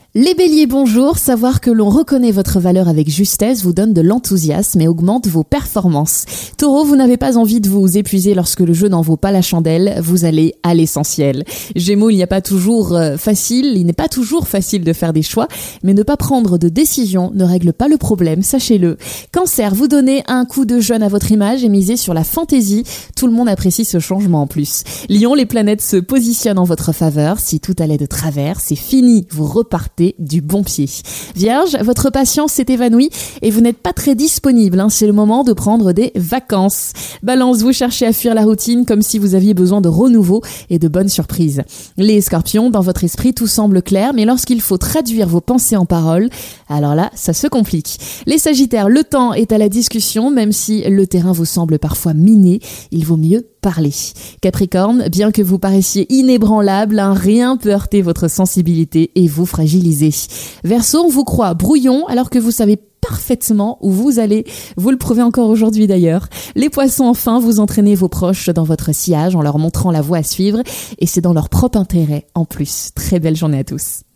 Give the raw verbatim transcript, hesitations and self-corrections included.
Les béliers, bonjour. Savoir que l'on reconnaît votre valeur avec justesse vous donne de l'enthousiasme et augmente vos performances. Taureau, vous n'avez pas envie de vous épuiser lorsque le jeu n'en vaut pas la chandelle. Vous allez à l'essentiel. Gémeaux, il n'y a pas toujours euh, facile, il n'est pas toujours facile de faire des choix, mais ne pas prendre de décision ne règle pas le problème, sachez-le. Cancer, vous donnez un coup de jeune à votre image et misez sur la fantaisie. Tout le monde apprécie ce changement en plus. Lion, les planètes se positionnent en votre faveur. Si tout allait de travers, c'est fini. Vous repartez du bon pied. Vierge, votre patience s'est évanouie et vous n'êtes pas très disponible. Hein. C'est le moment de prendre des vacances. Balance, vous cherchez à fuir la routine comme si vous aviez besoin de renouveau et de bonnes surprises. Les Scorpions, dans votre esprit, tout semble clair, mais lorsqu'il faut traduire vos pensées en paroles, alors là, ça se complique. Les Sagittaires, le temps est à la discussion, même si le terrain vous semble parfois miné, il vaut mieux parler. Capricorne, bien que vous paraissiez inébranlable, hein, rien peut heurter votre sensibilité et vous fragiliser. Verseau, on vous croit brouillon alors que vous savez parfaitement où vous allez. Vous le prouvez encore aujourd'hui d'ailleurs. Les Poissons, enfin, vous entraînez vos proches dans votre sillage en leur montrant la voie à suivre et c'est dans leur propre intérêt en plus. Très belle journée à tous.